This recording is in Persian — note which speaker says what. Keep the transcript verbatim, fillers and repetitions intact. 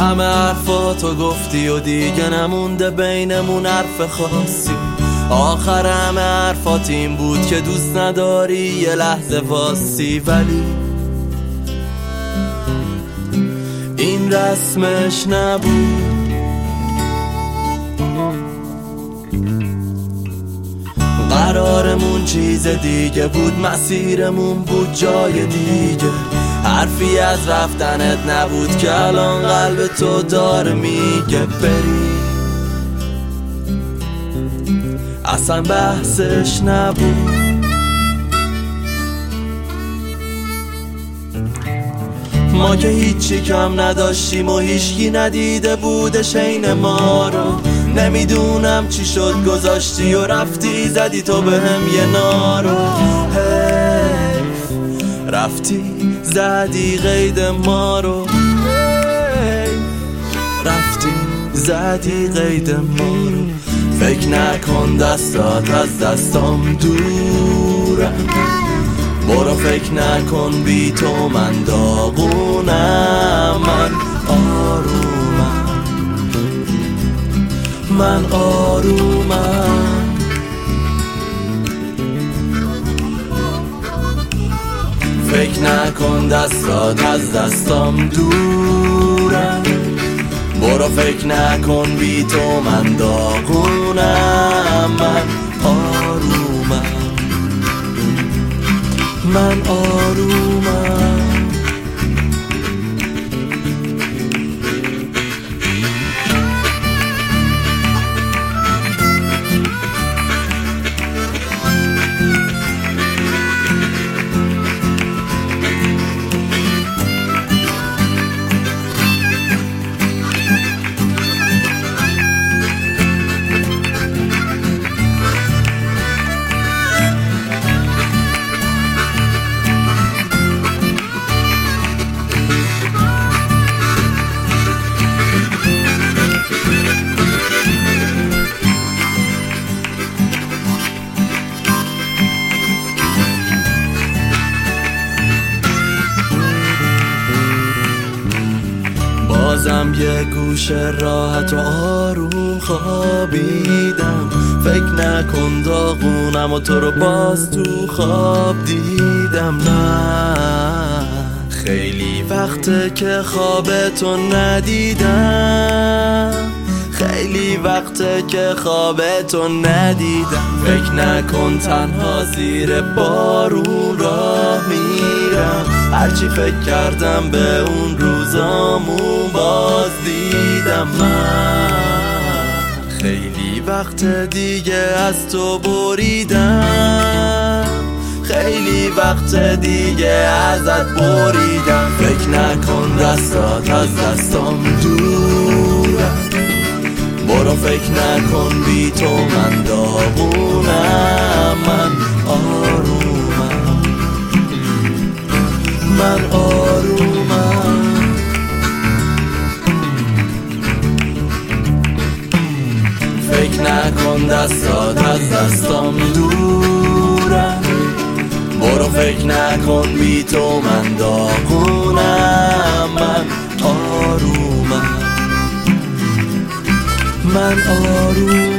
Speaker 1: همه حرفاتو گفتی و دیگه نمونده بینمون حرف خاصی. آخر همه حرفات این بود که دوست نداری یه لحظه واسی، ولی این رسمش نبود. قرارمون چیز دیگه بود، مسیرمون بود جای دیگه. حرفی از رفتنت نبود که الان قلب تو داره میگه بری. اصلا بحثش نبود. ما که هیچی کم نداشتیم و هیچکی ندیده بودش عین ما رو. نمیدونم چی شد گذاشتی و رفتی زدی تو به هم یه نارو. حیف رفتی زدی قید ما رو. حیف رفتی زدی قید ما رو. فکر نکن دستات از دستام دورم. برو فکر نکن بی تو من داغونم. من آرومم، من آرومم. فکر نکن دستات از دستام دورم. برو فکر نکن بی تو من داغونم. من آرومم، من آرومم. بازم یه گوشه راحت و آروم خوابیدم. فکر نکن داغونم و تو رو باز تو خواب دیدم. نه خیلی وقته که خوابتو ندیدم. خیلی وقته که خوابتو ندیدم. فکر نکن تنها زیر بارون راه میرم. هرچی فکر کردم به اون روزامون باز دیدم. من خیلی وقت دیگه از تو بریدم. خیلی وقت دیگه ازت بریدم. فکر نکن دستات از دستام دورم. برو فکر نکن بی تو من داغونم. من آرومم، من آرومم. فکر نکن دستات از دستام دورم. برو فکر نکن بی تو من داغونم. من آرومم، من آرومم.